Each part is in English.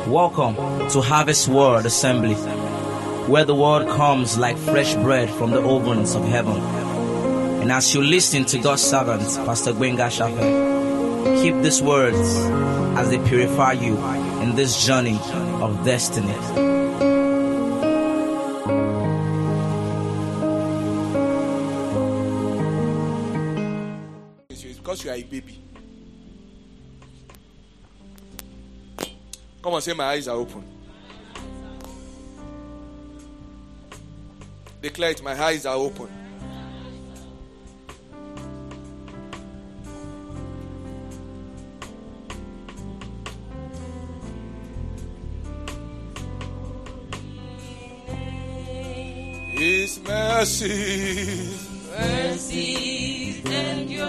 Welcome to Harvest Word Assembly, where the word comes like fresh bread from the ovens of heaven. And as you listen to God's servant, Pastor Gbenga Shafe, keep these words as they purify you in this journey of destiny. It's because you are a baby. Come on, say my eyes are open. Declare it, my eyes are open. His mercies endure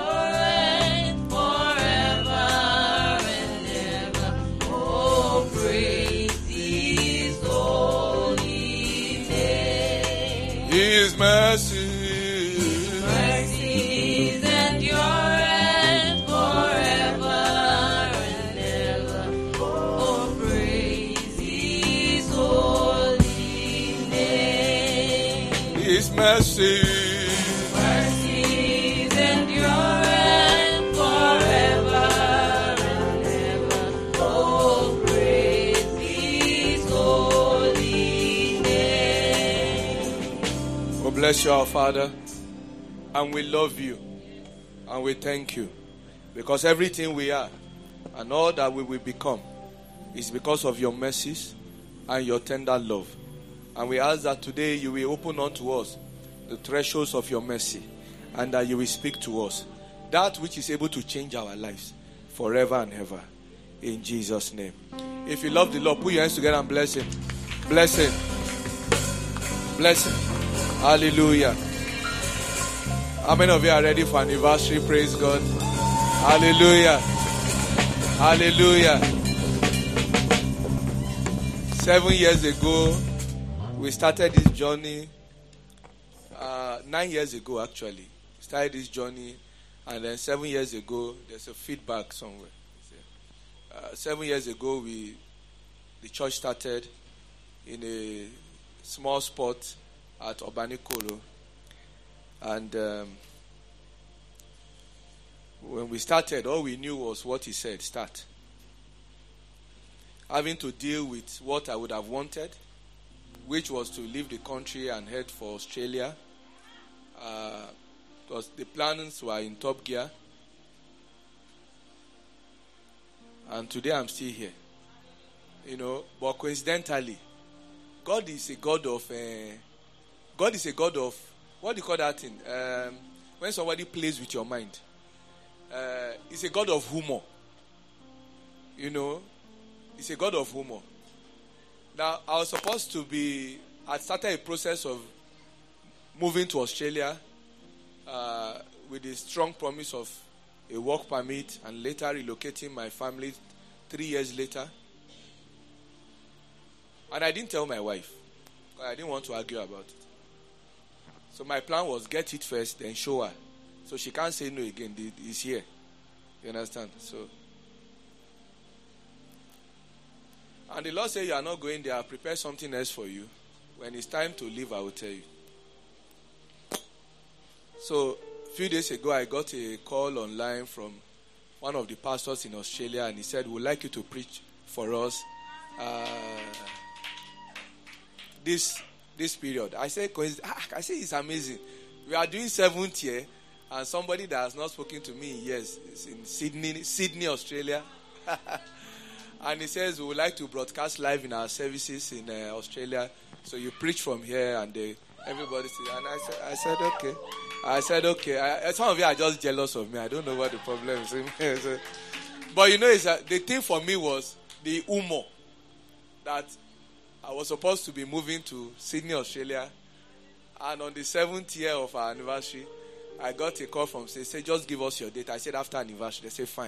forever and ever. Oh, praise His holy name. His mercies endure forever and ever. Oh, praise His holy name. His mercies bless you, our Father, and we love you, and we thank you, because everything we are and all that we will become is because of your mercies and your tender love. And we ask that today you will open unto us the thresholds of your mercy, and that you will speak to us that which is able to change our lives forever and ever, in Jesus' name. If you love the Lord, put your hands together and bless him. Bless him. Bless him. Hallelujah. How many of you are ready for anniversary? Praise God. Hallelujah. Hallelujah. 7 years ago, we started this journey. 9 years ago, actually. Started this journey. And then 7 years ago, there's a feedback somewhere. 7 years ago, the church started in a small spot at Obanikoro, and when we started, all we knew was what he said, start. Having to deal with what I would have wanted, which was to leave the country and head for Australia, because the plans were in top gear, and today I'm still here, but coincidentally, God is a God of what do you call that thing? When somebody plays with your mind. He's a God of humor. He's a God of humor. Now, I was supposed to I started a process of moving to Australia with the strong promise of a work permit and later relocating my family 3 years later. And I didn't tell my wife. I didn't want to argue about it. So my plan was get it first, then show her. So she can't say no again. It's here. You understand? And the Lord said, you are not going there. I'll prepare something else for you. When it's time to leave, I will tell you. So a few days ago, I got a call online from one of the pastors in Australia, and he said, we'd like you to preach for us this period. I said it's amazing. We are doing 7th year, and somebody that has not spoken to me in years is in Sydney, Australia. And he says, we would like to broadcast live in our services in Australia. So you preach from here, and everybody says, and I said, okay. Some of you are just jealous of me. I don't know what the problem is. But the thing for me was the humor that I was supposed to be moving to Sydney, Australia, and on the 7th year of our anniversary, I got a call from say, just give us your date. I said, after anniversary. They said, fine.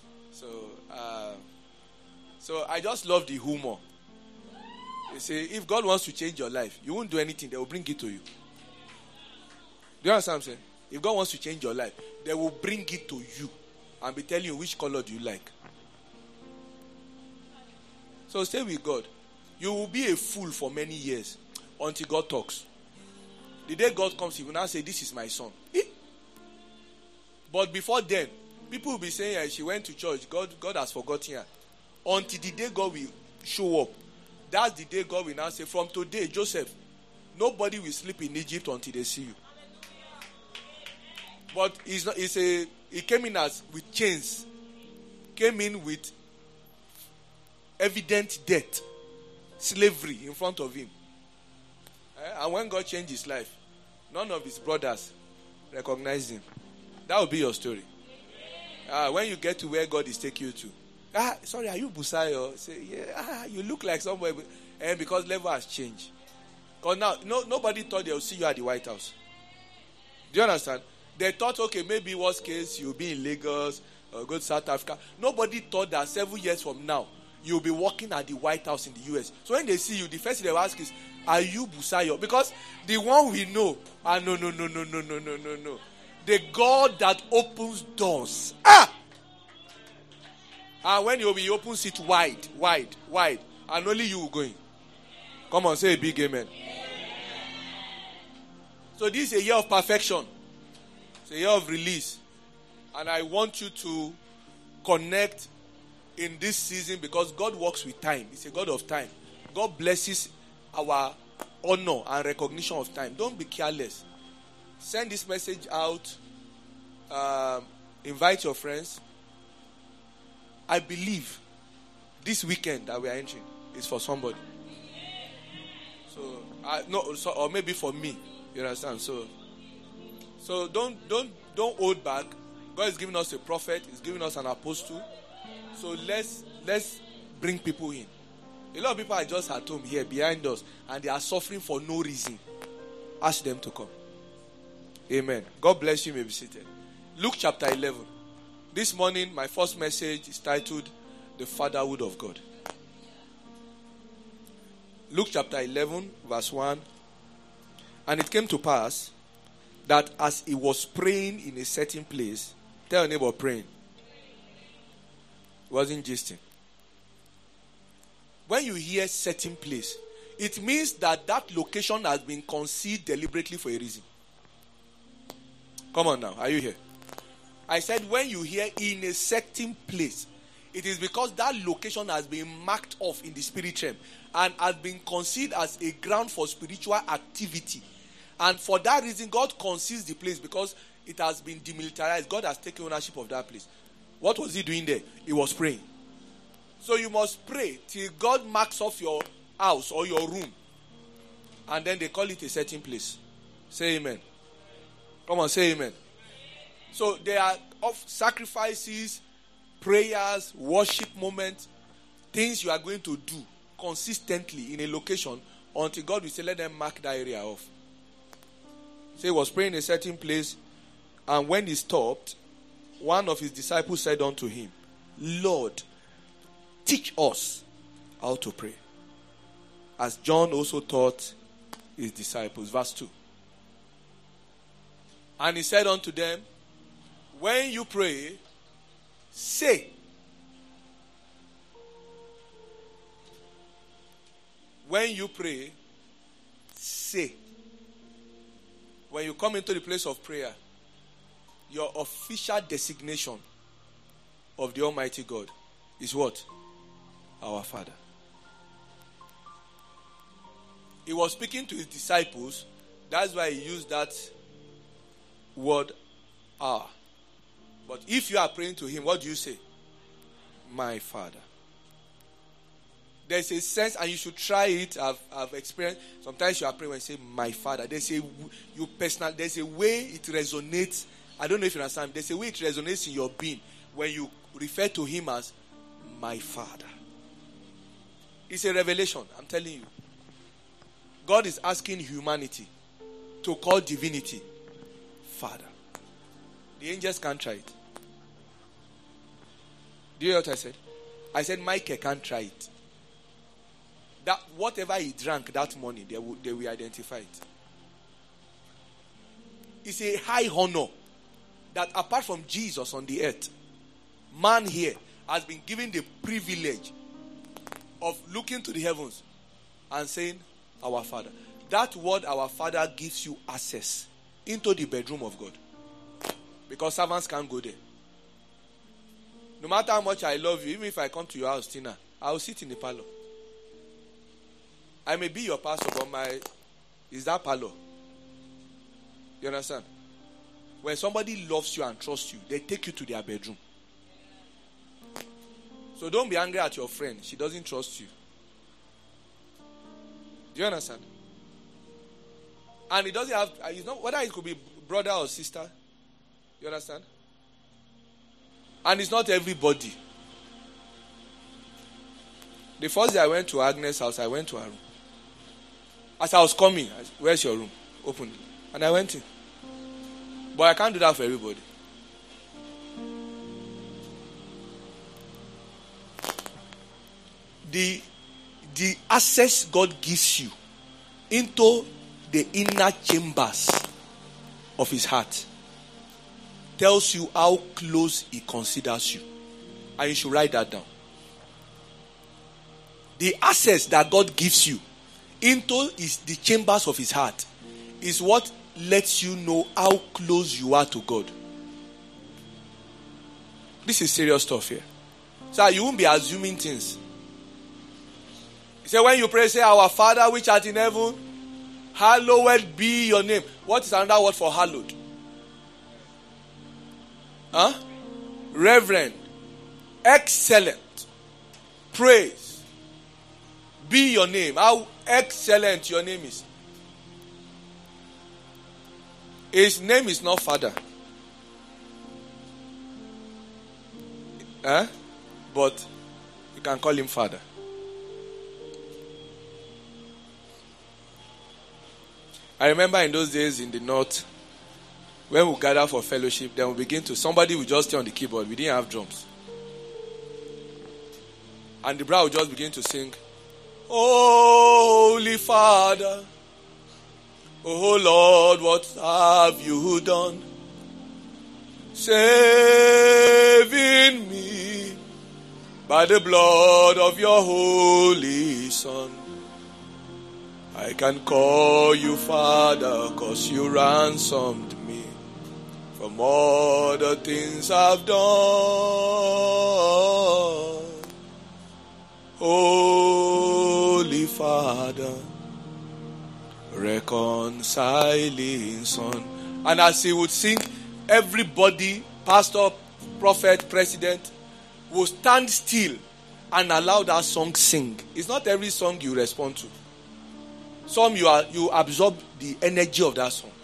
So I just love the humor. They say, if God wants to change your life, you won't do anything. They will bring it to you. Do you understand what I'm saying? If God wants to change your life, they will bring it to you and be telling you which color do you like. So stay with God. You will be a fool for many years until God talks. The day God comes, He will now say, this is my son. But before then, people will be saying, she went to church. God has forgotten her. Until the day God will show up. That's the day God will now say, from today, Joseph, nobody will sleep in Egypt until they see you. But he came in with chains. Came in with evident death. Slavery in front of him. And when God changed his life, none of his brothers recognized him. That will be your story. When you get to where God is taking you to. Sorry, are you Busayo? Say, yeah, you look like somebody. And because level has changed. Because now, nobody thought they would see you at the White House. Do you understand? They thought, okay, maybe worst case, you'll be in Lagos or go to South Africa. Nobody thought that 7 years from now, you'll be working at the White House in the U.S. So when they see you, the first thing they will ask is, are you Busayo? Because the one we know, no. The God that opens doors. And when he opens it wide. And only you will go in. Come on, say a big amen. So this is a year of perfection. It's a year of release. And I want you to connect in this season because God works with time. He's a God of time. God blesses our honor and recognition of time. Don't be careless. Send this message out. Invite your friends. I believe this weekend that we are entering is for somebody. Or maybe for me. You understand? So don't hold back. God is giving us a prophet. He's giving us an apostle. So let's bring people in. A lot of people are just at home here behind us and they are suffering for no reason. Ask them to come. Amen. God bless you. You may be seated. Luke chapter 11. This morning, my first message is titled, The Fatherhood of God. Luke chapter 11, verse 1. And it came to pass that as he was praying in a certain place, tell your neighbor praying. He wasn't gisting. When you hear certain place, it means that location has been conceived deliberately for a reason. Come on now, are you here? I said when you hear in a certain place, it is because that location has been marked off in the spirit realm and has been considered as a ground for spiritual activity. And for that reason, God conceals the place because it has been demilitarized. God has taken ownership of that place. What was he doing there? He was praying. So you must pray till God marks off your house or your room. And then they call it a certain place. Say amen. Come on, say amen. So there are sacrifices, prayers, worship moments, things you are going to do consistently in a location until God will say, let them mark that area off. So he was praying in a certain place, and when he stopped, one of his disciples said unto him, Lord, teach us how to pray, as John also taught his disciples. Verse 2. And he said unto them, when you pray, say. When you pray, say. When you come into the place of prayer, your official designation of the Almighty God is what? Our Father. He was speaking to his disciples. That's why he used that word, our. But if you are praying to him, what do you say? My Father. There's a sense, and you should try it. I've experienced. Sometimes you are praying and say, my Father. There's a way it resonates. I don't know if you understand. There's a way it resonates in your being when you refer to him as my Father. It's a revelation, I'm telling you. God is asking humanity to call divinity Father. The angels can't try it. Do you hear what I said? I said Michael can't try it. That whatever he drank that morning, they will identify it. It's a high honor that apart from Jesus on the earth, man here has been given the privilege, of looking to the heavens and saying, our Father. That word, our Father, gives you access into the bedroom of God. Because servants can't go there. No matter how much I love you, even if I come to your house, Tina, I will sit in the parlor. I may be your pastor, but is that parlor. You understand? When somebody loves you and trusts you, they take you to their bedroom. So don't be angry at your friend. She doesn't trust you. Do you understand? And it doesn't have, it's not, whether it could be brother or sister. You understand? And it's not everybody. The first day I went to Agnes' house, I went to her room. As I was coming, where's your room? Open. And I went in. But I can't do that for everybody. The access God gives you into the inner chambers of his heart tells you how close he considers you. And you should write that down. The access that God gives you into the chambers of his heart is what lets you know how close you are to God. This is serious stuff here. So you won't be assuming things. He said, when you pray, say, our Father which art in heaven, hallowed be your name. What is another word for hallowed? Reverend. Excellent. Praise. Be your name. How excellent your name is. His name is not Father. But you can call him Father. I remember in those days in the north, when we gather for fellowship, then we begin to, somebody will just stay on the keyboard. We didn't have drums. And the brother will just begin to sing, Holy Father, oh Lord, what have you done? Saving me by the blood of your holy Son. I can call you Father, 'cause you ransomed me from all the things I've done. Holy Father, reconciling Son. And as he would sing, everybody, pastor, prophet, president, will stand still and allow that song sing. It's not every song you respond to. Some you absorb the energy of that song.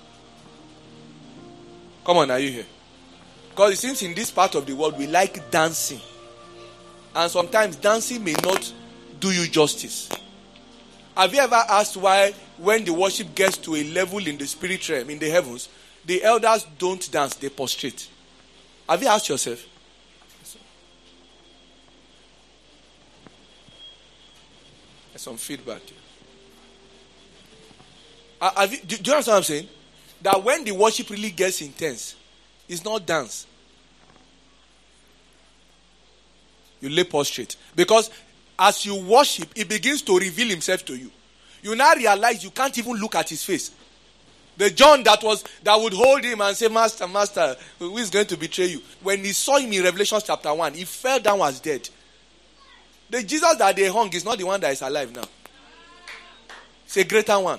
Come on, are you here? Because it seems in this part of the world we like dancing. And sometimes dancing may not do you justice. Have you ever asked why when the worship gets to a level in the spirit realm, in the heavens, the elders don't dance, they prostrate? Have you asked yourself? There's some feedback here. Do you understand what I'm saying? That when the worship really gets intense, it's not dance. You lay prostrate. Because as you worship, he begins to reveal himself to you. You now realize you can't even look at his face. The John that would hold him and say, Master, Master, who is going to betray you? When he saw him in Revelation chapter 1, he fell down, was dead. The Jesus that they hung is not the one that is alive now. It's a greater one.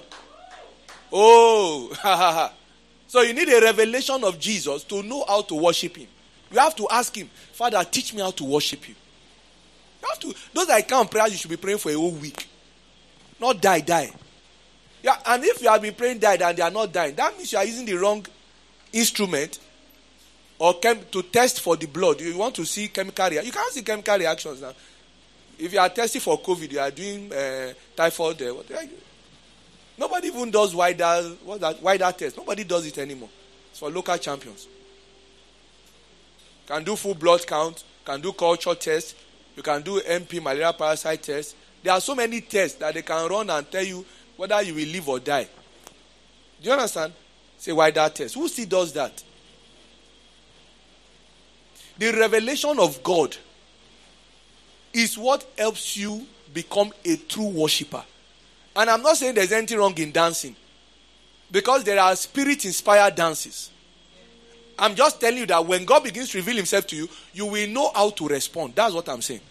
Oh, so you need a revelation of Jesus to know how to worship him. You have to ask him, Father, teach me how to worship you. You have to. Those that can't pray, you should be praying for a whole week. Not die. Yeah, and if you have been praying died and they are not dying, that means you are using the wrong instrument or to test for the blood. You want to see chemical reactions. You can't see chemical reactions now. If you are testing for COVID, you are doing typhoid. Nobody even does wider test. Nobody does it anymore. It's for local champions. Can do full blood count. Can do culture test. You can do MP, malaria parasite test. There are so many tests that they can run and tell you whether you will live or die. Do you understand? Say wider test. Who still does that? The revelation of God is is what helps you become a true worshiper. And I'm not saying there's anything wrong in dancing, because there are spirit-inspired dances. I'm just telling you that when God begins to reveal himself to you, you will know how to respond. That's what I'm saying.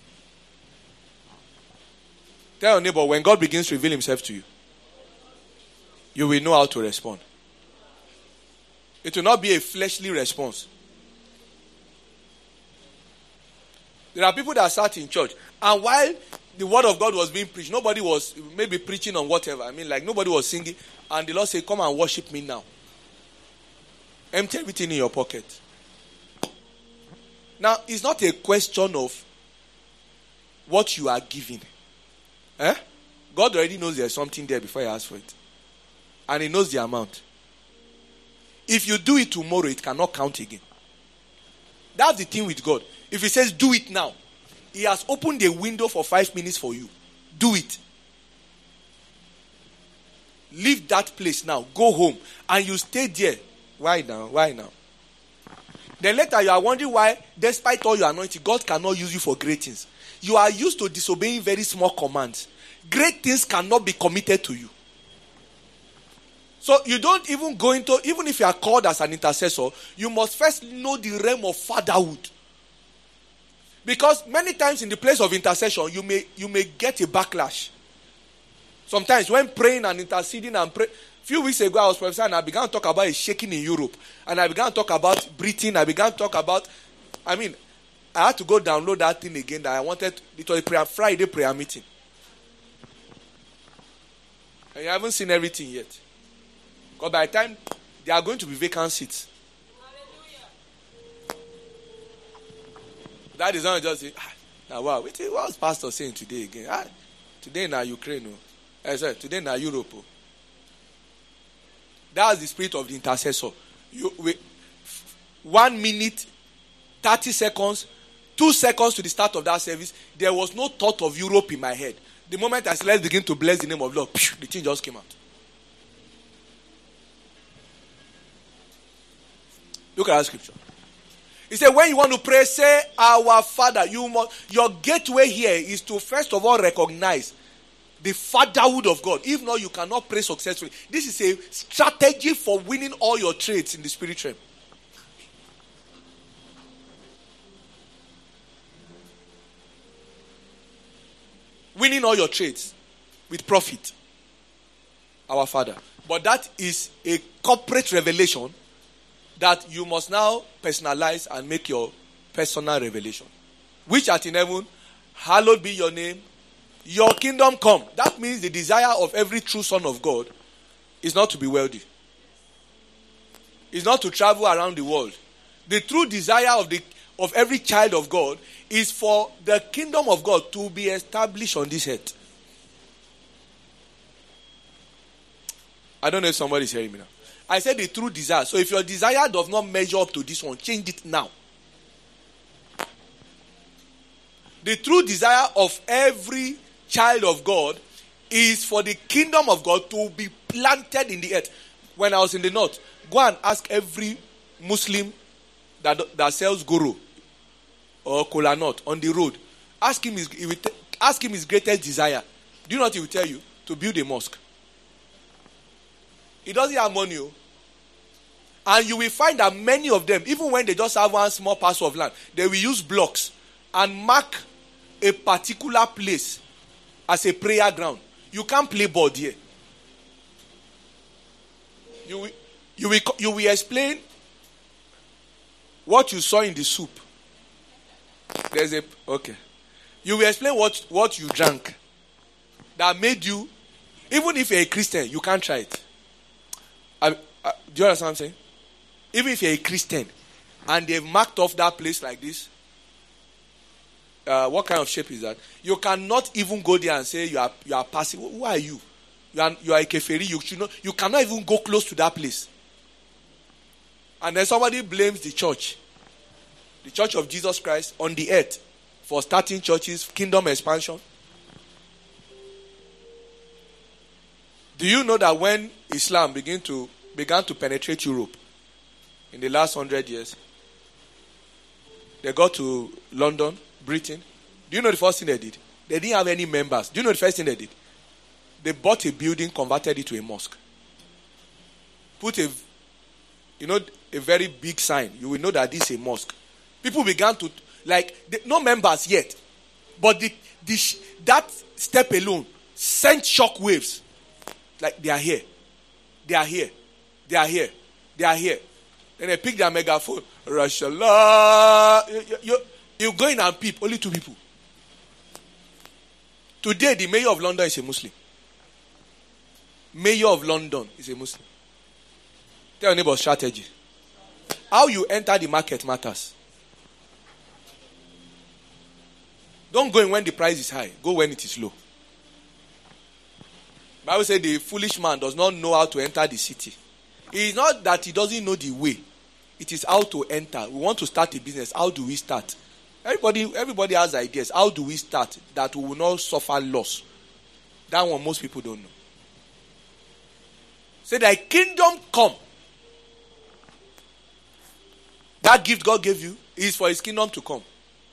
Tell your neighbor, when God begins to reveal himself to you, you will know how to respond. It will not be a fleshly response. There are people that sat in church, and while the word of God was being preached, nobody was maybe preaching on whatever. I mean, like nobody was singing, and the Lord said, come and worship me now. Empty everything in your pocket. Now, it's not a question of what you are giving. God already knows there's something there before you ask for it. And he knows the amount. If you do it tomorrow, it cannot count again. That's the thing with God. If he says, do it now, he has opened a window for 5 minutes for you. Do it. Leave that place now. Go home. And you stay there. Why now? Why now? Then later you are wondering why, despite all your anointing, God cannot use you for great things. You are used to disobeying very small commands. Great things cannot be committed to you. So you don't even go into, even if you are called as an intercessor, you must first know the realm of fatherhood. Because many times in the place of intercession, you may get a backlash. Sometimes when praying and interceding and praying, a few weeks ago I was prophesying and I began to talk about a shaking in Europe. And I began to talk about breathing. I began to talk about, I had to go download that thing again that I wanted. It was a Friday prayer meeting. And you haven't seen everything yet. Because by the time, there are going to be vacant seats. That is not just say, now wow, what was Pastor saying today again? Today in Ukraine. Today in Europe. That's the spirit of the intercessor. 1 minute, 30 seconds, 2 seconds to the start of that service, there was no thought of Europe in my head. The moment I said, let's begin to bless the name of the Lord, the thing just came out. Look at that scripture. He said, when you want to pray, say, our Father. Your gateway here is to first of all recognize the fatherhood of God. If not, you cannot pray successfully. This is a strategy for winning all your trades in the spirit realm. Winning all your trades with profit. Our Father. But that is a corporate revelation that you must now personalize and make your personal revelation. Which art in heaven, hallowed be your name. Your kingdom come. That means the desire of every true son of God is not to be wealthy. It's not to travel around the world. The true desire of every child of God is for the kingdom of God to be established on this earth. I don't know if somebody is hearing me now. I said the true desire. So if your desire does not measure up to this one, change it now. The true desire of every child of God is for the kingdom of God to be planted in the earth. When I was in the north, go and ask every Muslim that sells goro or kola nut on the road. Ask him his greatest desire. Do you know what he will tell you? To build a mosque. He doesn't have money. And you will find that many of them, even when they just have one small parcel of land, they will use blocks and mark a particular place as a prayer ground. You can't play board here. You will explain what you saw in the soup. Okay. You will explain what you drank that made you, even if you're a Christian, you can't try it. Do you understand what I'm saying? Even if you're a Christian and they've marked off that place like this, what kind of shape is that? You cannot even go there and say you are passing. Who are you? You are a keferi. You cannot even go close to that place. And then somebody blames the church of Jesus Christ on the earth, for starting churches, kingdom expansion. Do you know that when Islam began to penetrate Europe in the last 100 years, they got to London, Britain. Do you know the first thing they did? They didn't have any members. Do you know the first thing they did? They bought a building, converted it to a mosque. Put a very big sign. You will know that this is a mosque. People began to, no members yet. But that step alone sent shock waves. Like, they are here. They are here. They are here. They are here. Then they pick their megaphone. Rashallah. You go in and peep. Only 2 people. Today, the mayor of London is a Muslim. Mayor of London is a Muslim. Tell your neighbor strategy. How you enter the market matters. Don't go in when the price is high. Go when it is low. Bible says the foolish man does not know how to enter the city. It is not that he doesn't know the way. It is how to enter. We want to start a business. How do we start? Everybody has ideas. How do we start that we will not suffer loss? That one most people don't know. Say, thy kingdom come. That gift God gave you is for his kingdom to come.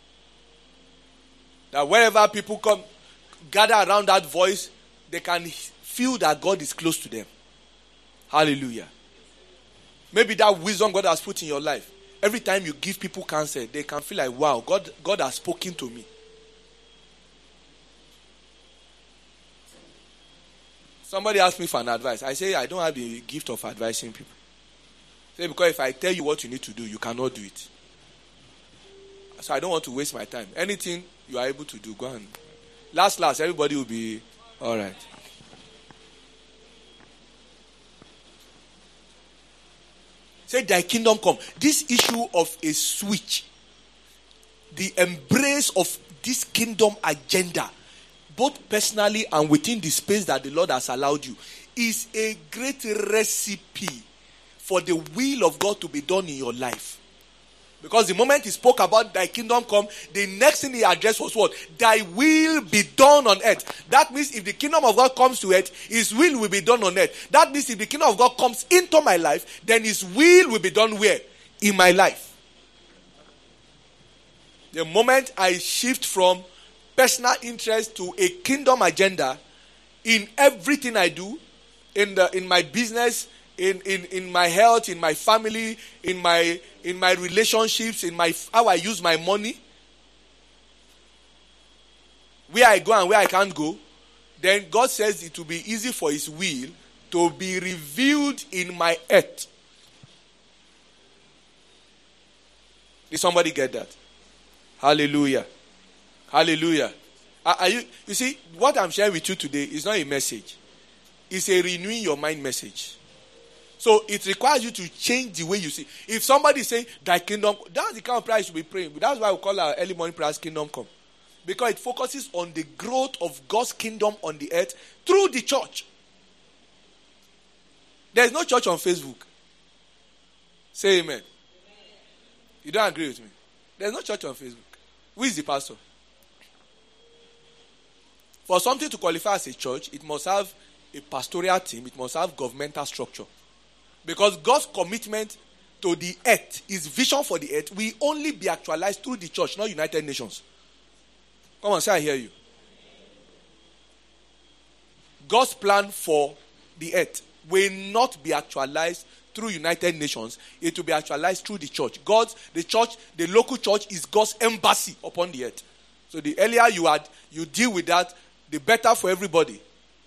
That wherever people come, gather around that voice, they can feel that God is close to them. Hallelujah. Maybe that wisdom God has put in your life. Every time you give people counsel, they can feel like, wow, God has spoken to me. Somebody asked me for an advice. I say, I don't have the gift of advising people. Say, because if I tell you what you need to do, you cannot do it. So I don't want to waste my time. Anything you are able to do, go on. Last, everybody will be all right. Say, thy kingdom come. This issue of a switch, the embrace of this kingdom agenda, both personally and within the space that the Lord has allowed you, is a great recipe for the will of God to be done in your life. Because the moment he spoke about thy kingdom come, the next thing he addressed was what? Thy will be done on earth. That means if the kingdom of God comes to earth, his will be done on earth. That means if the kingdom of God comes into my life, then his will be done where? In my life. The moment I shift from personal interest to a kingdom agenda in everything I do, in my business, in my health, in my family, in my relationships, in how I use my money, where I go and where I can't go, then God says it will be easy for his will to be revealed in my earth. Did somebody get that? Hallelujah. Hallelujah. You see, what I'm sharing with you today is not a message. It's a renewing your mind message. So it requires you to change the way you see. If somebody is saying, thy kingdom, that's the kind of prayer you should be praying. That's why we call our early morning prayers kingdom come. Because it focuses on the growth of God's kingdom on the earth through the church. There's no church on Facebook. Say amen. You don't agree with me? There's no church on Facebook. Who is the pastor? For something to qualify as a church, it must have a pastoral team. It must have governmental structure. Because God's commitment to the earth, his vision for the earth, will only be actualized through the church, not United Nations. Come on, say I hear you. God's plan for the earth will not be actualized through United Nations. It will be actualized through the church. The church, the local church is God's embassy upon the earth. So the earlier you deal with that, the better for everybody.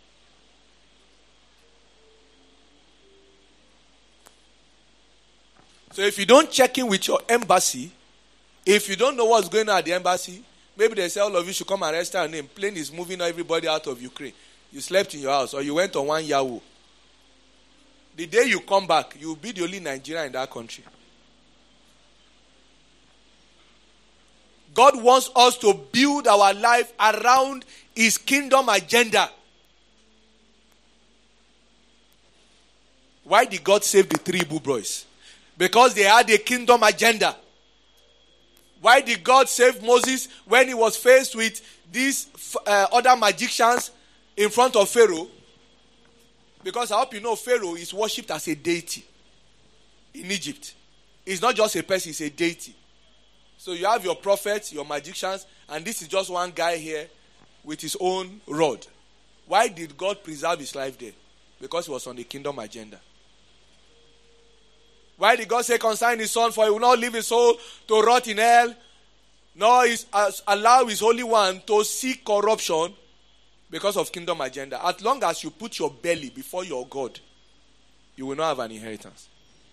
So if you don't check in with your embassy, if you don't know what's going on at the embassy, maybe they say all of you should come and register your name. Plane is moving everybody out of Ukraine. You slept in your house or you went on one Yahoo. The day you come back, you'll be the only Nigerian in that country. God wants us to build our life around his kingdom agenda. Why did God save the 3 Hebrew boys? Because they had a kingdom agenda. Why did God save Moses when he was faced with these other magicians in front of Pharaoh? Because I hope you know Pharaoh is worshipped as a deity in Egypt. It's not just a person, it's a deity. So you have your prophets, your magicians, and this is just one guy here with his own rod. Why did God preserve his life there? Because he was on the kingdom agenda. Why did God say concerning his son, for he will not leave his soul to rot in hell, nor allow his Holy One to see corruption? Because of kingdom agenda. As long as you put your belly before your God, you will not have an inheritance.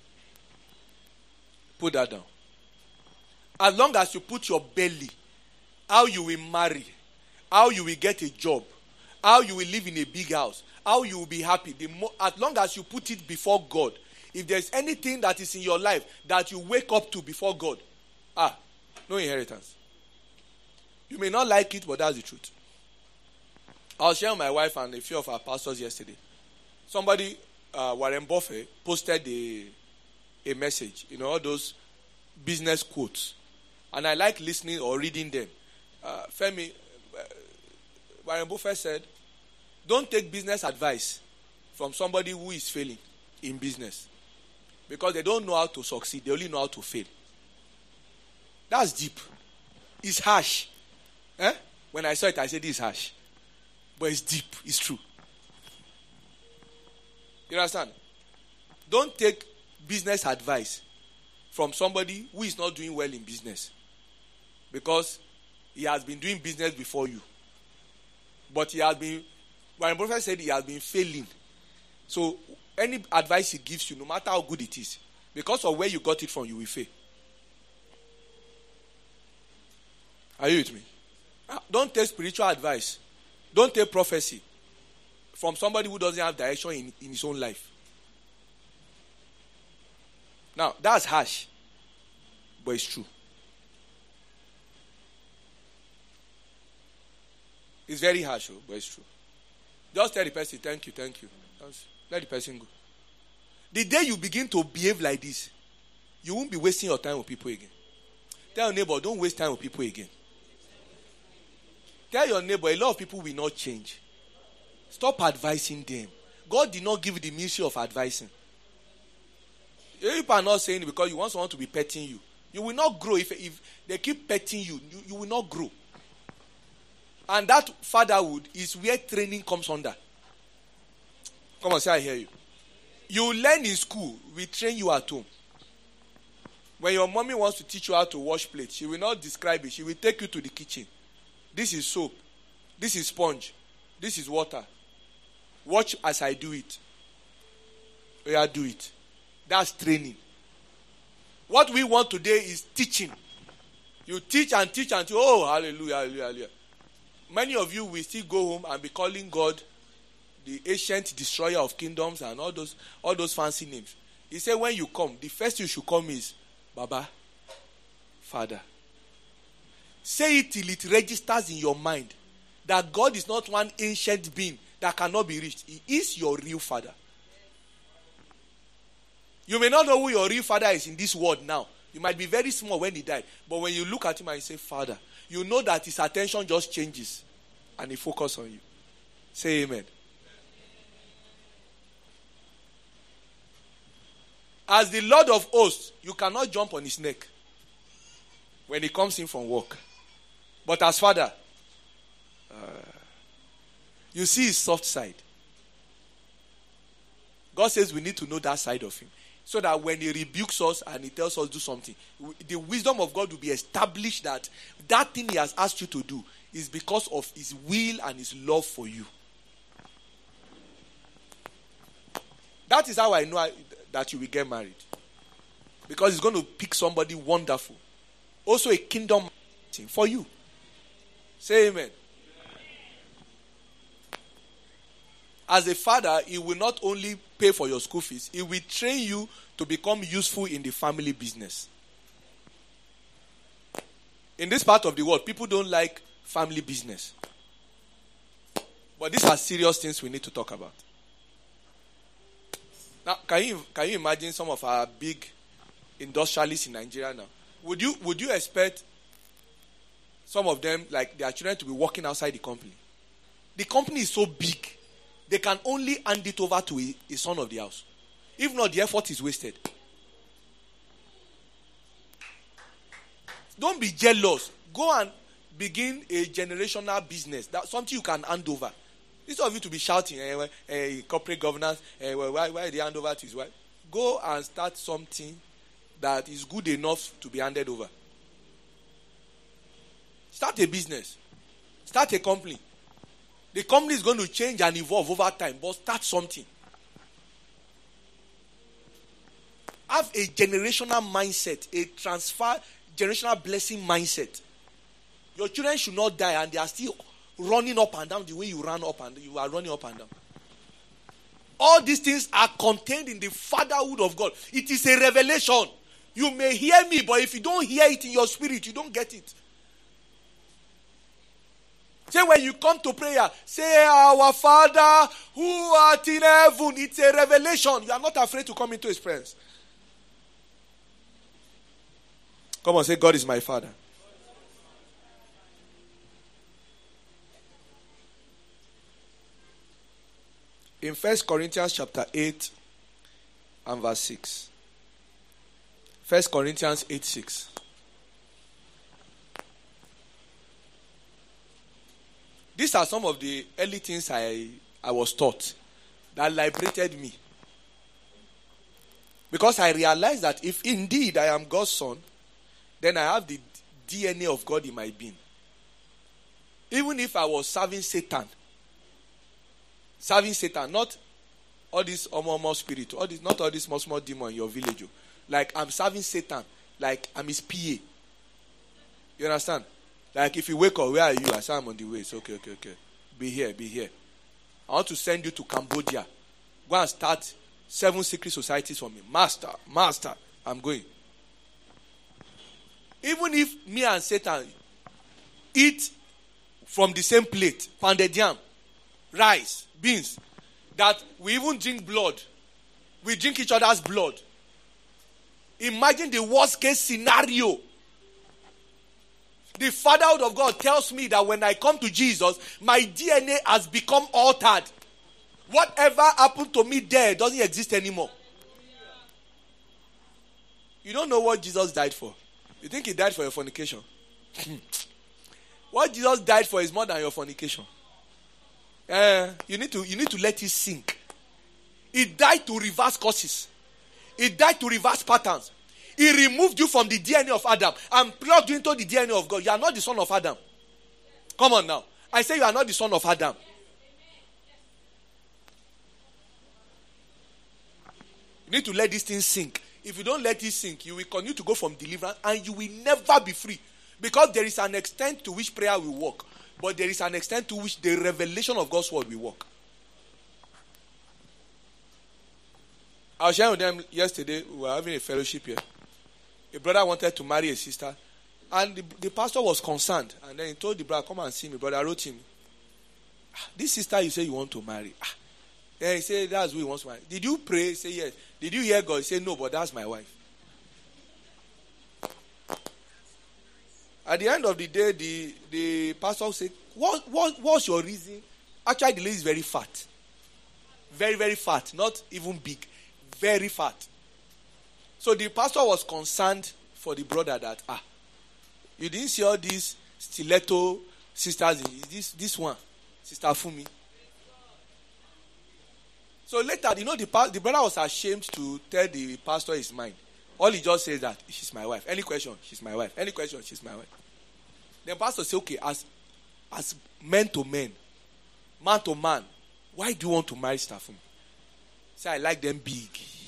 Put that down. As long as you put your belly, how you will marry, how you will get a job, how you will live in a big house, how you will be happy. As long as you put it before God, if there's anything that is in your life that you wake up to before God, no inheritance. You may not like it, but that's the truth. I was sharing with my wife and a few of our pastors yesterday. Somebody, Warren Buffett, posted a message, all those business quotes. And I like listening or reading them. Femi, Warren Buffett said, don't take business advice from somebody who is failing in business. Because they don't know how to succeed. They only know how to fail. That's deep. It's harsh. When I saw it, I said, this is harsh. But it's deep. It's true. You understand? Don't take business advice from somebody who is not doing well in business. Because he has been doing business before you. But Warren Buffett said he has been failing. So, any advice he gives you, no matter how good it is, because of where you got it from, you will fail. Are you with me? Don't take spiritual advice. Don't take prophecy from somebody who doesn't have direction in his own life. Now, that's harsh, but it's true. It's very harsh, but it's true. Just tell the person, thank you. Let the person go. The day you begin to behave like this, you won't be wasting your time with people again. Tell your neighbor, don't waste time with people again. Tell your neighbor, a lot of people will not change. Stop advising them. God did not give you the ministry of advising. People are not saying it because you want someone to be petting you. You will not grow if they keep petting you. You will not grow. And that fatherhood is where training comes under. Come on, say I hear you. You learn in school, we train you at home. When your mommy wants to teach you how to wash plates, she will not describe it. She will take you to the kitchen. This is soap. This is sponge. This is water. Watch as I do it. Yeah, do it. That's training. What we want today is teaching. You teach and teach until, oh, hallelujah, hallelujah, hallelujah. Many of you will still go home and be calling God the ancient destroyer of kingdoms and all those fancy names. He said when you come, the first you should come is Baba, Father. Say it till it registers in your mind that God is not one ancient being that cannot be reached. He is your real Father. You may not know who your real Father is in this world now. You might be very small when he died. But when you look at him and you say, Father, you know that his attention just changes and he focuses on you. Say amen. As the Lord of hosts, you cannot jump on his neck when he comes in from work. But as Father, you see his soft side. God says we need to know that side of him. So that when he rebukes us and he tells us to do something, the wisdom of God will be established that that thing he has asked you to do is because of his will and his love for you. That is how I know that you will get married. Because he's going to pick somebody wonderful. Also a kingdom thing for you. Say amen. As a father, he will not only pay for your school fees, he will train you to become useful in the family business. In this part of the world, people don't like family business. But these are serious things we need to talk about. Now, can you imagine some of our big industrialists in Nigeria now? Would you expect some of them, like their children, to be working outside the company? The company is so big, they can only hand it over to a son of the house. If not, the effort is wasted. Don't be jealous. Go and begin a generational business. That's something you can hand over. Instead of you to be shouting, corporate governance, why they hand over to his wife? Go and start something that is good enough to be handed over. Start a business. Start a company. The company is going to change and evolve over time, but start something. Have a generational mindset, a generational blessing mindset. Your children should not die and they are still running up and down the way you are running up and down. All these things are contained in the fatherhood of God. It is a revelation. You may hear me, but if you don't hear it in your spirit, you don't get it. Say when you come to prayer, say, our Father who art in heaven. It's a revelation. You are not afraid to come into his presence. Come on, say, God is my Father. In 1 Corinthians chapter 8 and verse 6. 1 Corinthians 8:6. These are some of the early things I was taught that liberated me. Because I realized that if indeed I am God's son, then I have the DNA of God in my being. Even if I was serving Satan, not all this omo spirit, not all this small demon in your village. Like I'm serving Satan, like I'm his PA. You understand? Like if you wake up, where are you? I say I'm on the way. It's okay. Be here. I want to send you to Cambodia. Go and start 7 secret societies for me. Master, I'm going. Even if me and Satan eat from the same plate, pounded yam, rice, beans, that we even drink blood. We drink each other's blood. Imagine the worst case scenario. The fatherhood of God tells me that when I come to Jesus, my DNA has become altered. Whatever happened to me there doesn't exist anymore. You don't know what Jesus died for. You think he died for your fornication? What Jesus died for is more than your fornication. You need to let it sink. He died to reverse causes. He died to reverse patterns. He removed you from the DNA of Adam and plugged you into the DNA of God. You are not the son of Adam. Come on now. I say you are not the son of Adam. You need to let this thing sink. If you don't let it sink, you will continue to go from deliverance and you will never be free. Because there is an extent to which prayer will work. But there is an extent to which the revelation of God's word will work. I was sharing with them yesterday. We were having a fellowship here. A brother wanted to marry a sister. And the pastor was concerned. And then he told the brother, come and see me. Brother, I wrote him. This sister you say you want to marry. Then he said, that's who he wants to marry. Did you pray? He said, yes. Did you hear God? He said, no, but that's my wife. At the end of the day, the pastor said, what's your reason? Actually, the lady is very fat. Very, very fat. Not even big. Very fat. So the pastor was concerned for the brother that, you didn't see all these stiletto sisters. This one, Sister Fumi. So later, the brother was ashamed to tell the pastor his mind. All he just says that, she's my wife. Any question, she's my wife. Any question, she's my wife. Then pastor said, okay, as men to men, man to man, why do you want to marry Sister Fumi? Say, I like them big.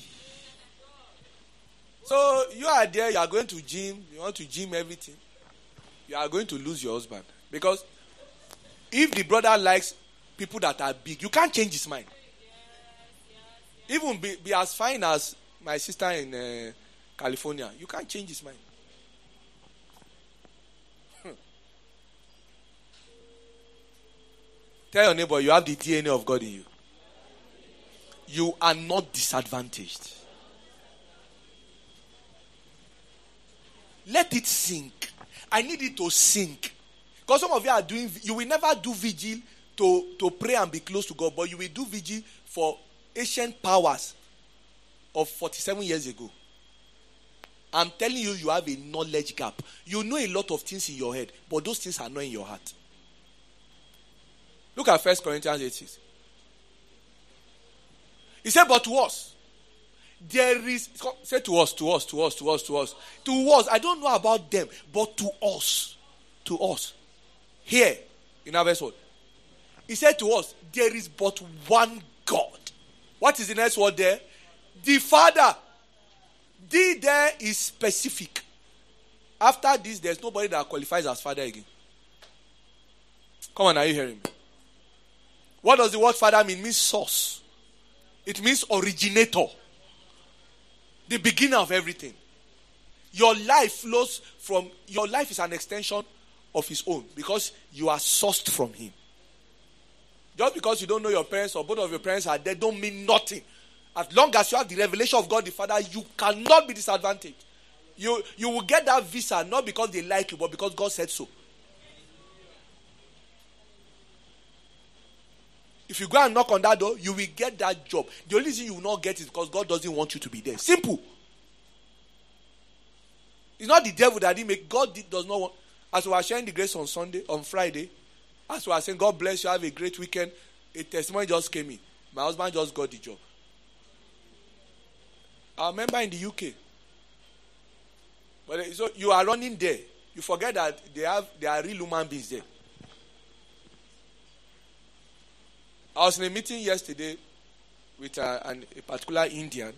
So you are there, you are going to gym, you want to gym everything. You are going to lose your husband. Because if the brother likes people that are big, you can't change his mind. Even be as fine as my sister in California, you can't change his mind. Tell your neighbor, you have the DNA of God in you. You are not disadvantaged. Let it sink. I need it to sink. Because some of you you will never do vigil to pray and be close to God, but you will do vigil for ancient powers of 47 years ago. I'm telling you, you have a knowledge gap. You know a lot of things in your head, but those things are not in your heart. Look at 1 Corinthians 8:6. He said, but to us, there is, say to us. I don't know about them, but to us. Here, in our verse word. He said to us, there is but one God. What is the next word there? The Father. The there is specific. After this, there's nobody that qualifies as Father again. Come on, are you hearing me? What does the word Father mean? It means source. It means originator. The beginning of everything. Your life flows from, your life is an extension of his own because you are sourced from him. Just because you don't know your parents or both of your parents are dead don't mean nothing. As long as you have the revelation of God the Father, you cannot be disadvantaged. You will get that visa not because they like you, but because God said so. If you go and knock on that door, you will get that job. The only thing you will not get is because God doesn't want you to be there. Simple. It's not the devil that didn't make. Does not want. As we were sharing the grace on Friday, as we were saying, God bless you, have a great weekend. A testimony just came in. My husband just got the job. I remember in the UK. But so you are running there. You forget that there are real human beings there. I was in a meeting yesterday with a particular Indian,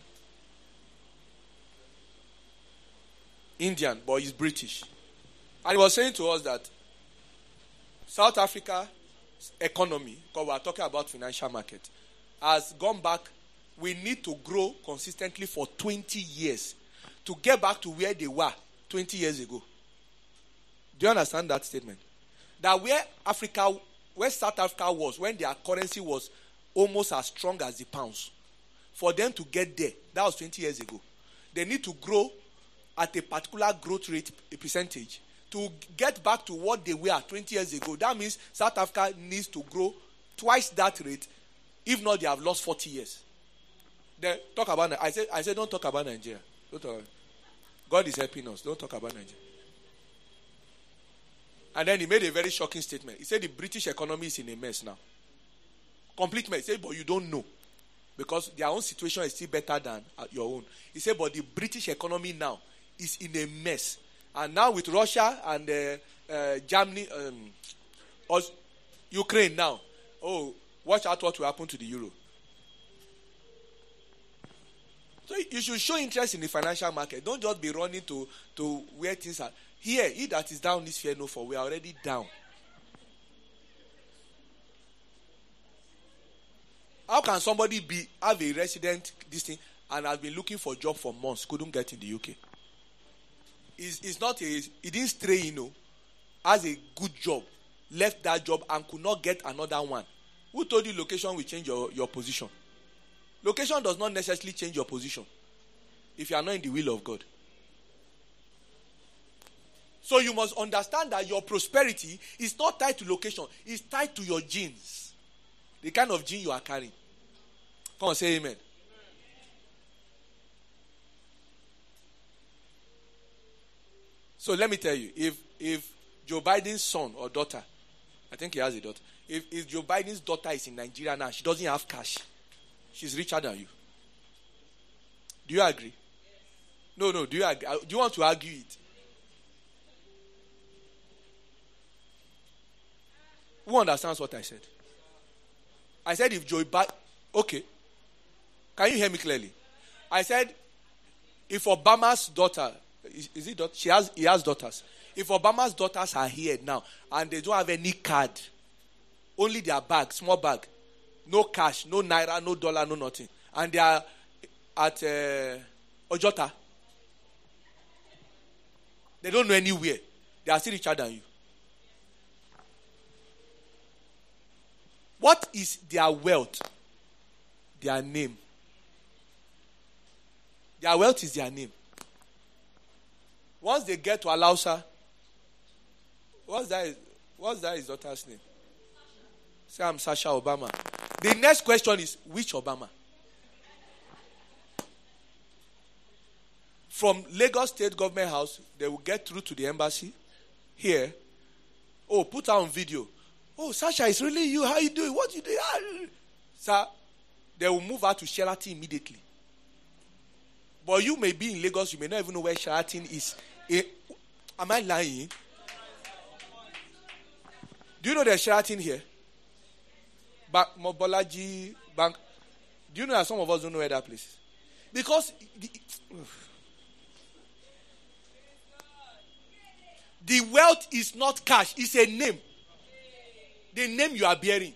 but he's British. And he was saying to us that South Africa's economy, because we are talking about financial market, has gone back. We need to grow consistently for 20 years to get back to where they were 20 years ago. Do you understand that statement? That where South Africa was, when their currency was almost as strong as the pounds, for them to get there, that was 20 years ago. They need to grow at a particular growth rate, a percentage, to get back to what they were 20 years ago. That means South Africa needs to grow twice that rate. If not, they have lost 40 years. Then talk about. I said, don't talk about Nigeria. Don't talk about, God is helping us. Don't talk about Nigeria. And then he made a very shocking statement. He said the British economy is in a mess now. Complete mess. He said, but you don't know. Because their own situation is still better than your own. He said, but the British economy now is in a mess. And now with Russia and Germany, Ukraine now. Oh, watch out what will happen to the euro. So you should show interest in the financial market. Don't just be running to where things are. Here, he that is down is fear no, for we are already down. How can somebody have a resident this thing and has been looking for a job for months, couldn't get in the UK? He didn't stray, has a good job, left that job and could not get another one. Who told you location will change your position? Location does not necessarily change your position if you are not in the will of God. So you must understand that your prosperity is not tied to location. It's tied to your genes. The kind of gene you are carrying. Come on, say amen. So let me tell you, if Joe Biden's son or daughter, I think he has a daughter, if Joe Biden's daughter is in Nigeria now, she doesn't have cash, she's richer than you. Do you agree? No, do you agree? Do you want to argue it? Who understands what I said? I said if Joe Biden... Okay. Can you hear me clearly? I said if Obama's daughter... Is it daughter? He has daughters. If Obama's daughters are here now and they don't have any card, only their bag, small bag, no cash, no naira, no dollar, no nothing, and they are at Ojota, they don't know anywhere, they are still richer than you. What is their wealth? Their name. Their wealth is their name. Once they get to Alausa, what's that his daughter's name? Say I'm Sasha Obama. The next question is, which Obama? From Lagos State Government House, they will get through to the embassy here. Oh, put her on video. Oh, Sasha, it's really you. How you doing? What you doing? Sir, they will move her to Sheraton immediately. But you may be in Lagos, you may not even know where Sheraton is. Am I lying? Do you know there's Sheraton here? Mobolaji Bank. Do you know that some of us don't know where that place is? Because the wealth is not cash, it's a name. The name you are bearing.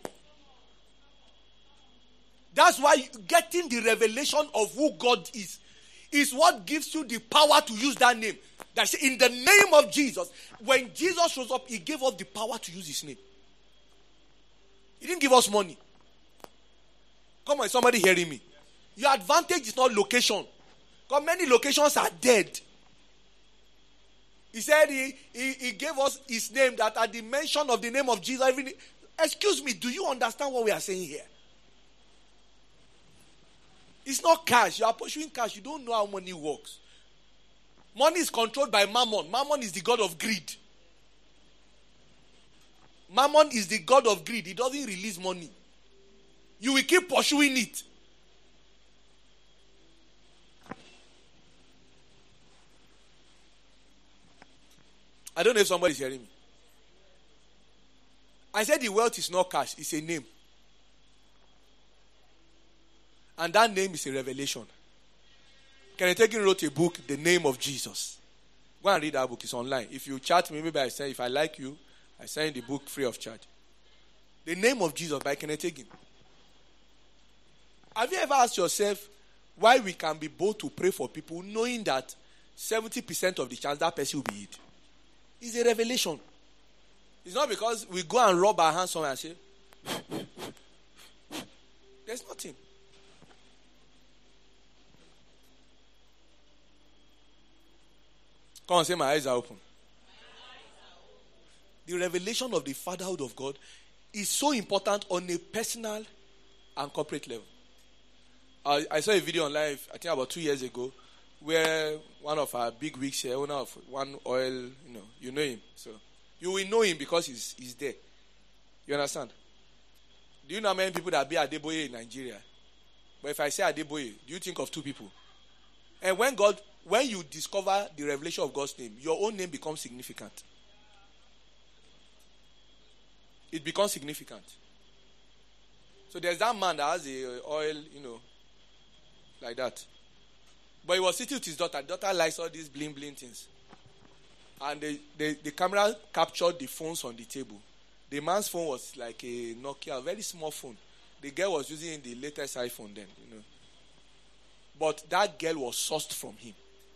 That's why getting the revelation of who God is what gives you the power to use that name. That's in the name of Jesus. When Jesus shows up, he gave us the power to use his name. He didn't give us money. Come on, is somebody hearing me? Your advantage is not location. Because many locations are dead. He said he gave us his name, that at the mention of the name of Jesus, excuse me, do you understand what we are saying here? It's not cash. You are pursuing cash. You don't know how money works. Money is controlled by Mammon. Mammon is the god of greed. Mammon is the god of greed. He doesn't release money. You will keep pursuing it. I don't know if somebody is hearing me. I said the wealth is not cash. It's a name. And that name is a revelation. Kenneth Hagin wrote a book, The Name of Jesus. Go and read that book. It's online. If you chat me, maybe I say, if I like you, I send the book free of charge. The Name of Jesus by Kenneth Hagin. Have you ever asked yourself why we can be bold to pray for people knowing that 70% of the chance that person will be it? It's a revelation. It's not because we go and rub our hands somewhere and say, there's nothing. Come on, say my eyes are open. The revelation of the fatherhood of God is so important on a personal and corporate level. I saw a video online, I think about 2 years ago, where one of our big wigs here, owner of One Oil, you know him. So you will know him because he's there. You understand? Do you know how many people that be Adeboye in Nigeria? But if I say Adeboye, do you think of two people? And when you discover the revelation of God's name, your own name becomes significant. It becomes significant. So there's that man that has a oil, like that. But he was sitting with his daughter. The daughter likes all these bling bling things. And the camera captured the phones on the table. The man's phone was like a Nokia, a very small phone. The girl was using the latest iPhone then, But that girl was sourced from him.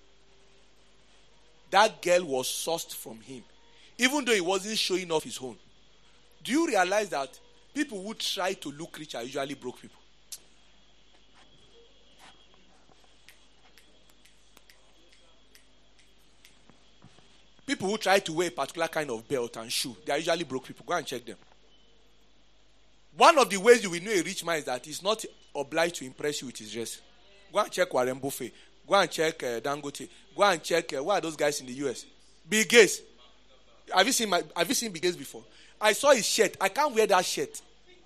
That girl was sourced from him. Even though he wasn't showing off his own. Do you realize that people who try to look rich are usually broke people? People who try to wear a particular kind of belt and shoe, they are usually broke people. Go and check them. One of the ways you will know a rich man is that he's not obliged to impress you with his dress. Go and check Warren Buffett. Go and check Dangote. Go and check what are those guys in the US? Bill Gates. Have you seen Bill Gates before? I saw his shirt. I can't wear that shirt.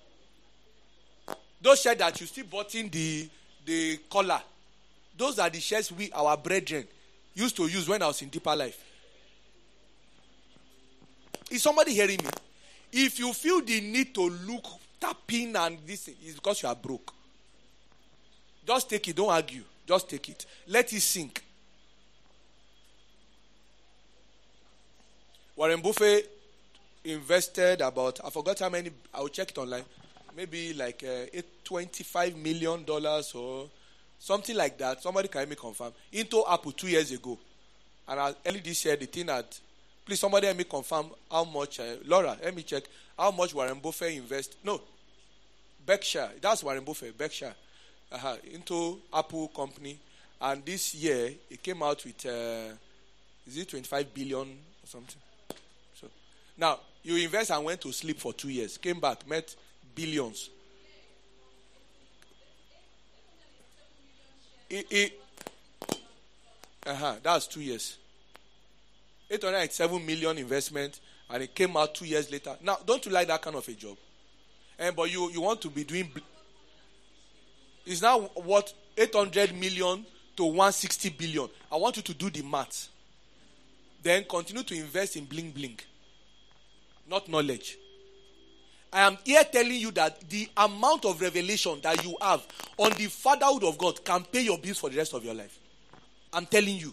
Those shirts that you still button the collar. Those are the shirts our brethren, used to use when I was in deeper life. Is somebody hearing me? If you feel the need to look tapping and this, it's because you are broke. Just take it. Don't argue. Just take it. Let it sink. Warren Buffett invested about, I forgot how many, I'll check it online, maybe like $25 million or something like that. Somebody can help me confirm. Into Apple 2 years ago. And early this year, the thing that, please somebody help me confirm how much, Laura, let me check, how much Warren Buffett invest. No, Berkshire, that's Warren Buffett, Berkshire, into Apple company. And this year, it came out with, is it 25 billion or something? So now, you invest and went to sleep for 2 years. Came back, met billions. That's 2 years. 807 million investment, and it came out 2 years later. Now, don't you like that kind of a job? But you want to be doing... It's now what? 800 million to 160 billion. I want you to do the math. Then continue to invest in bling bling. Not knowledge. I am here telling you that the amount of revelation that you have on the fatherhood of God can pay your bills for the rest of your life. I'm telling you.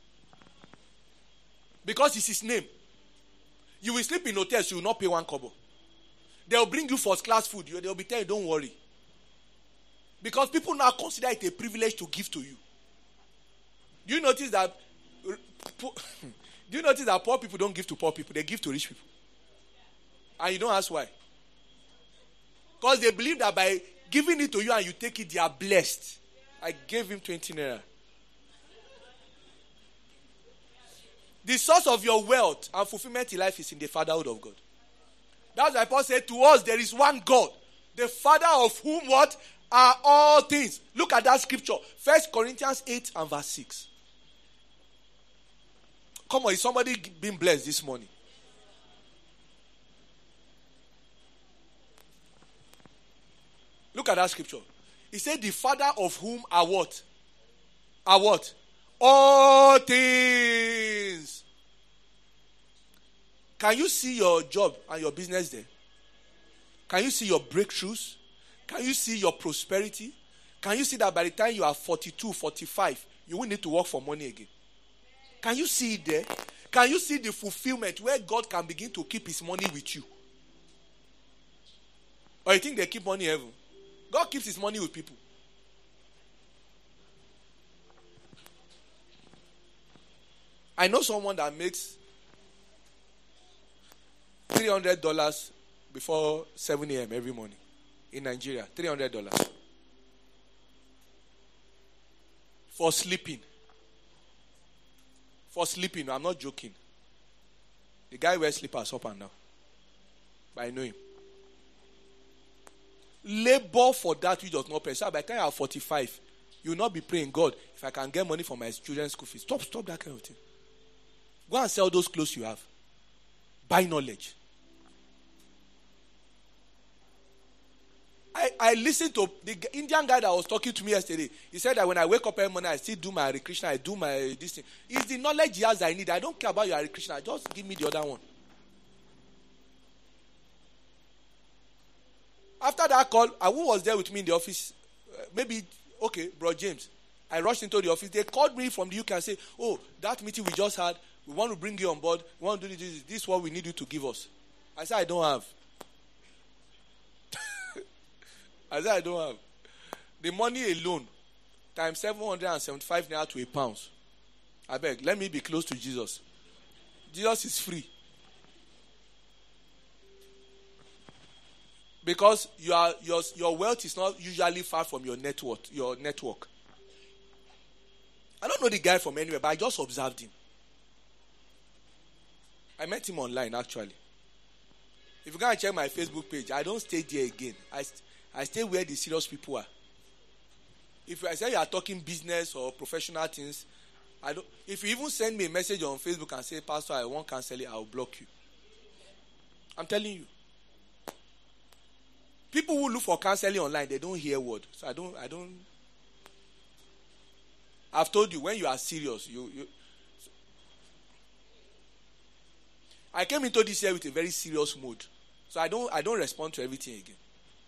Because it's his name. You will sleep in hotels, you will not pay 1 kobo. They will bring you first class food. They will be telling you, don't worry. Because people now consider it a privilege to give to you. Do you notice that poor people don't give to poor people? They give to rich people. And you don't ask why. Because they believe that by giving it to you and you take it, they are blessed. I gave him 20 naira. The source of your wealth and fulfillment in life is in the fatherhood of God. That's why Paul said to us, there is one God, the Father of whom what are all things. Look at that scripture. 1 Corinthians 8 and verse 6. Come on, is somebody being blessed this morning? Look at that scripture. He said, the Father of whom are what? Are what? All things. Can you see your job and your business there? Can you see your breakthroughs? Can you see your prosperity? Can you see that by the time you are 42, 45, you will need to work for money again? Can you see it there? Can you see the fulfillment where God can begin to keep his money with you? Or you think they keep money in heaven? God keeps his money with people. I know someone that makes $300 before 7 a.m. every morning in Nigeria. $300 for sleeping. For sleeping, I'm not joking. The guy wears slippers up and down. But I know him. Labor for that which does not pay. So by the time you are 45, you will not be praying, God, if I can get money for my children's school fees. Stop that kind of thing. Go and sell those clothes you have. Buy knowledge. I listened to the Indian guy that was talking to me yesterday. He said that when I wake up every morning, I still do my Hare Krishna, I do my this thing. It's the knowledge he has I need. I don't care about your Hare Krishna. Just give me the other one. After that call, who was there with me in the office? Bro James. I rushed into the office. They called me from the UK and said, oh, that meeting we just had, we want to bring you on board. We want to do this. This is what we need you to give us. I said, I don't have. The money alone, times 775 naira to £1. I beg, let me be close to Jesus. Jesus is free. Because your wealth is not usually far from your network. I don't know the guy from anywhere, but I just observed him. I met him online, actually. If you go and check my Facebook page, I don't stay there again. I stay where the serious people are. If I say you are talking business or professional things, I don't. If you even send me a message on Facebook and say, Pastor, I want counseling, I will block you. I'm telling you. People who look for counseling online, they don't hear word. So I don't. I've told you, when you are serious, I came into this year with a very serious mood. So I don't respond to everything again.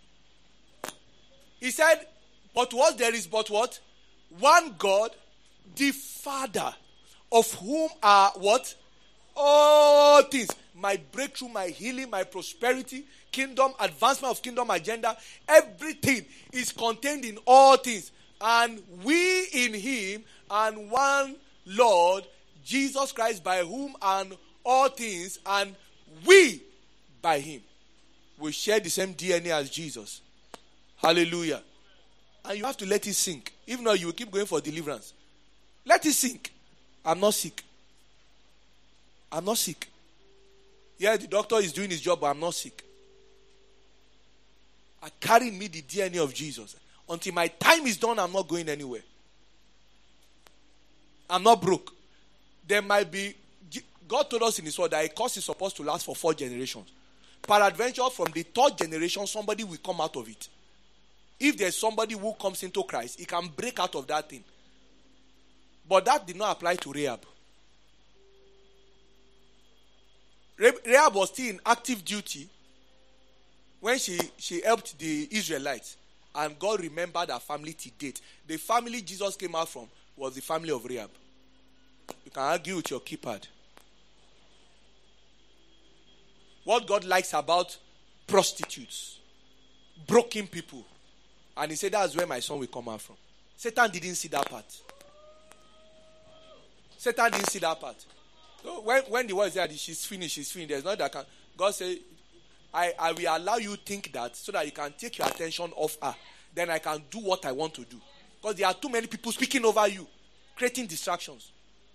He said, but what there is but what? One God, the Father, of whom are what? All things. My breakthrough, my healing, my prosperity, kingdom, advancement of kingdom agenda, everything is contained in all things. And we in him, and one Lord, Jesus Christ, by whom and all things, and we by him. We share the same DNA as Jesus. Hallelujah. And you have to let it sink. If not, you will keep going for deliverance. Let it sink. I'm not sick. I'm not sick. Yeah, the doctor is doing his job, but I'm not sick. I carry in me the DNA of Jesus. Until my time is done, I'm not going anywhere. I'm not broke. There might be, God told us in his word that a curse is supposed to last for 4 generations. Peradventure, from the 3rd generation, somebody will come out of it. If there's somebody who comes into Christ, he can break out of that thing. But that did not apply to Rahab. Rahab was still in active duty when she helped the Israelites. And God remembered her family to date. The family Jesus came out from was the family of Rahab. You can argue with your keypad. What God likes about prostitutes, broken people. And he said, that's where my son will come out from. Satan didn't see that part. Satan didn't see that part. So when the word is that she's finished. There's not that can. God said, I will allow you to think that so that you can take your attention off her. Then I can do what I want to do. Because there are too many people speaking over you, creating distractions.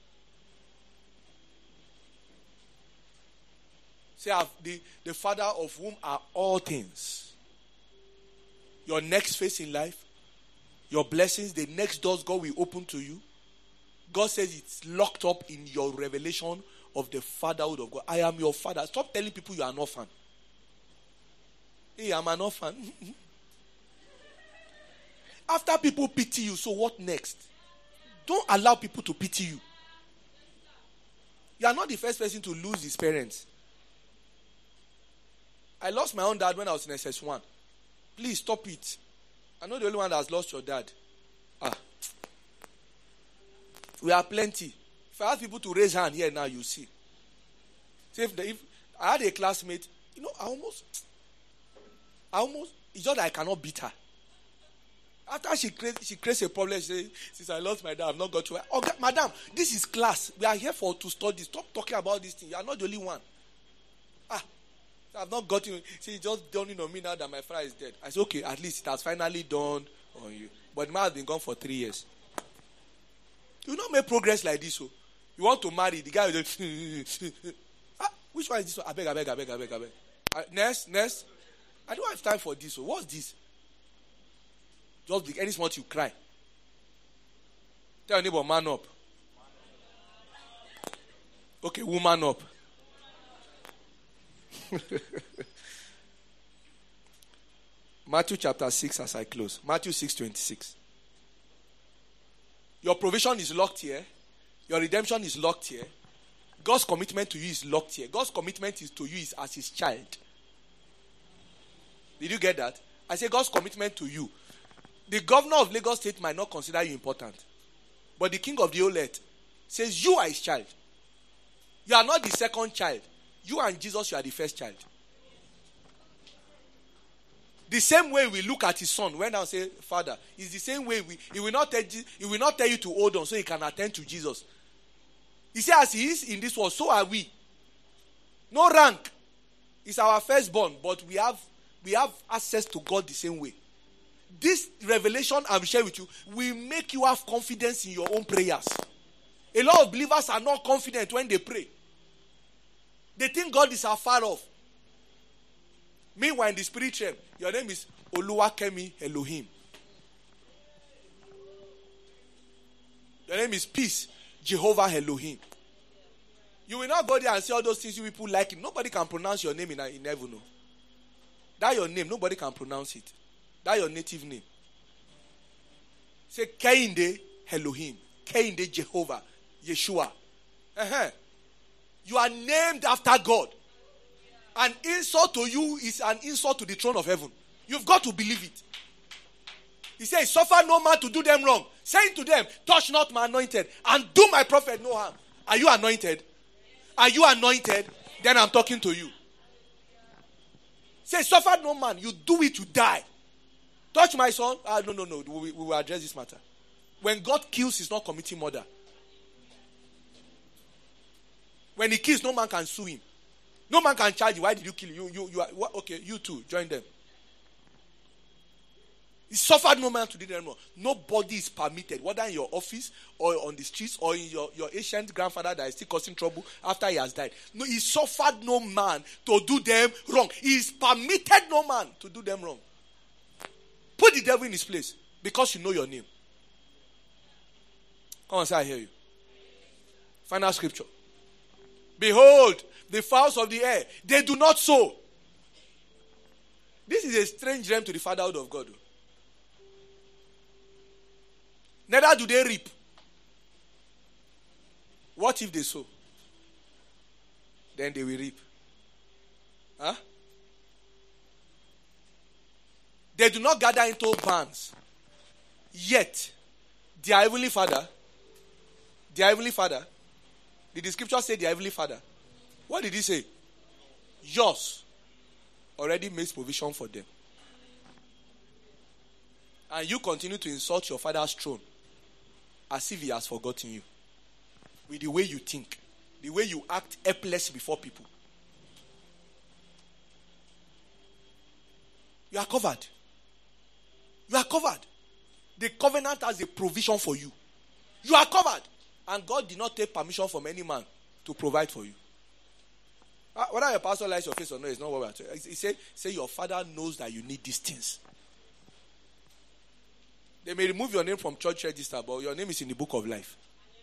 Say, the Father of whom are all things. Your next phase in life, your blessings, the next doors God will open to you. God says it's locked up in your revelation of the fatherhood of God. I am your father. Stop telling people you are an orphan. Hey, I'm an orphan. After people pity you, so what next? Don't allow people to pity you. You are not the first person to lose his parents. I lost my own dad when I was in SS1. Please stop it. I'm not the only one that has lost your dad. We are plenty. If I ask people to raise hand here now, you see. See if I had a classmate, I almost, it's just that I cannot beat her. After she creates a problem, she says, since I lost my dad, I've not got to her. Oh, madam, this is class. We are here to study. Stop talking about this thing. You are not the only one. I've not got you. See, it's just dawning on me now that my father is dead. I said, okay, at least it has finally dawned on you. But the man has been gone for 3 years. You not make progress like this. So you want to marry, the guy will just, which one is this one? I beg. Next. I don't have time for this. So what's this? Just any small you cry. Tell your neighbor, man up. Okay, woman up. Matthew chapter 6 as I close. Matthew 6:26. Your provision is locked here. Your redemption is locked here. God's commitment to you is locked here. God's commitment to you is as his child. Did you get that? I say God's commitment to you. The governor of Lagos State might not consider you important. But the king of the whole earth says you are his child. You are not the second child. You and Jesus, you are the first child. The same way we look at his son when I say father, is the same way he will not tell you to hold on so he can attend to Jesus. He says as he is in this world, so are we. No rank. It's our firstborn, but we have access to God the same way. This revelation I'm sharing with you will make you have confidence in your own prayers. A lot of believers are not confident when they pray. They think God is afar off. Meanwhile, in the spirit realm, your name is Oluwakemi Elohim. Your name is Peace, Jehovah Elohim. You will not go there and say all those things you people like it. Nobody can pronounce your name in heaven. No. That your name, nobody can pronounce it. That your native name. Say Keinde Elohim. Keinde Jehovah. Yeshua. You are named after God. An insult to you is an insult to the throne of heaven. You've got to believe it. He says, suffer no man to do them wrong. Saying to them, touch not my anointed and do my prophet no harm. Are you anointed? Are you anointed? Then I'm talking to you. Say, suffer no man. You do it, you die. Touch my son. No. We will address this matter. When God kills, he's not committing murder. When he kills, no man can sue him. No man can charge you. Why did you kill him? You are, okay, you too. Join them. He suffered no man to do them wrong. Nobody is permitted, whether in your office or on the streets or in your ancient grandfather that is still causing trouble after he has died. No, he suffered no man to do them wrong. He is permitted no man to do them wrong. Put the devil in his place because you know your name. Come on, say I hear you. Final scripture. Behold, the fowls of the air, they do not sow. This is a strange realm to the fatherhood of God. Neither do they reap. What if they sow? Then they will reap. Huh? They do not gather into barns. Yet, their heavenly Father, did the scripture say their heavenly Father? What did he say? Yours already makes provision for them. And you continue to insult your father's throne as if he has forgotten you. With the way you think, the way you act helpless before people. You are covered. You are covered. The covenant has a provision for you. You are covered. And God did not take permission from any man to provide for you. Whether your pastor likes your face or not, it's not what we are saying. He say your father knows that you need these things. They may remove your name from church register, but your name is in the book of life.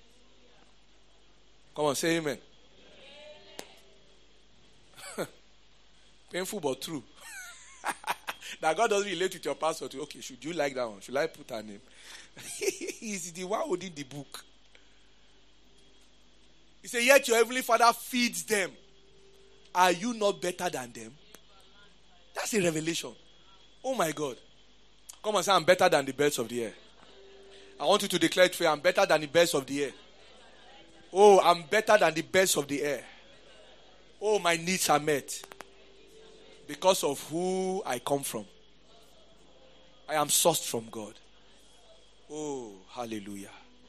Come on, say amen. Painful but true. That God doesn't relate with your pastor to, okay, should you like that one? Should I put her name? He's the one holding the book. He said, yet your heavenly Father feeds them. Are you not better than them? That's a revelation. Oh my God. Come on, say, I'm better than the birds of the air. I want you to declare it for you. I'm better than the birds of the air. Oh, I'm better than the birds of the air. Oh, my needs are met. Because of who I come from. I am sourced from God. Oh, hallelujah.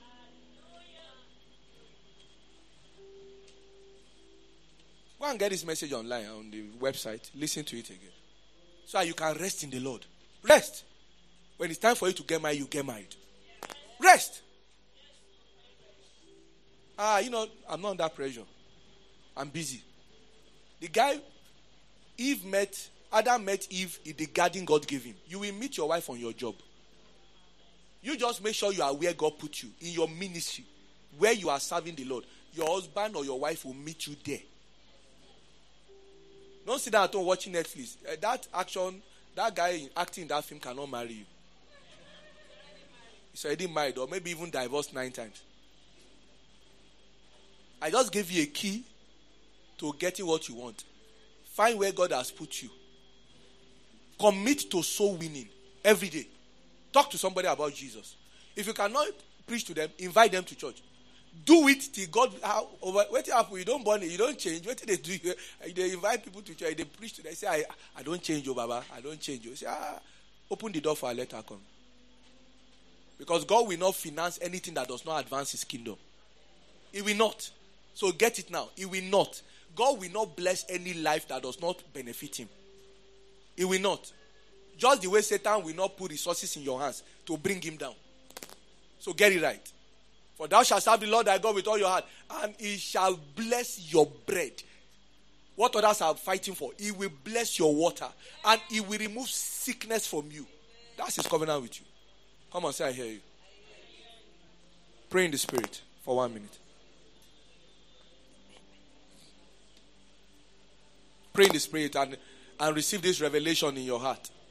Go and get this message online on the website. Listen to it again. So that you can rest in the Lord. Rest. When it's time for you to get married, you get married. Rest. I'm not under pressure. I'm busy. The guy, Adam met Eve in the garden God gave him. You will meet your wife on your job. You just make sure you are where God put you, in your ministry, where you are serving the Lord. Your husband or your wife will meet you there. Don't sit down at home watching Netflix. That guy acting in that film cannot marry you. He's already married or maybe even divorced 9 times. I just gave you a key to getting what you want. Find where God has put you. Commit to soul winning every day. Talk to somebody about Jesus. If you cannot preach to them, invite them to church. Do it till God. What happen? You don't born it. You don't change. What they do? They invite people to church. They preach to them. They say, I don't change you, Baba. I don't change you. Say, open the door for her. Let her come. Because God will not finance anything that does not advance His kingdom. He will not. So get it now. He will not. God will not bless any life that does not benefit Him. He will not. Just the way Satan will not put resources in your hands to bring him down. So get it right. For thou shalt serve the Lord thy God with all your heart, and He shall bless your bread. What others are fighting for, He will bless your water, and He will remove sickness from you. That's His covenant with you. Come on, say I hear you. Pray in the Spirit for 1 minute. Pray in the Spirit and receive this revelation in your heart.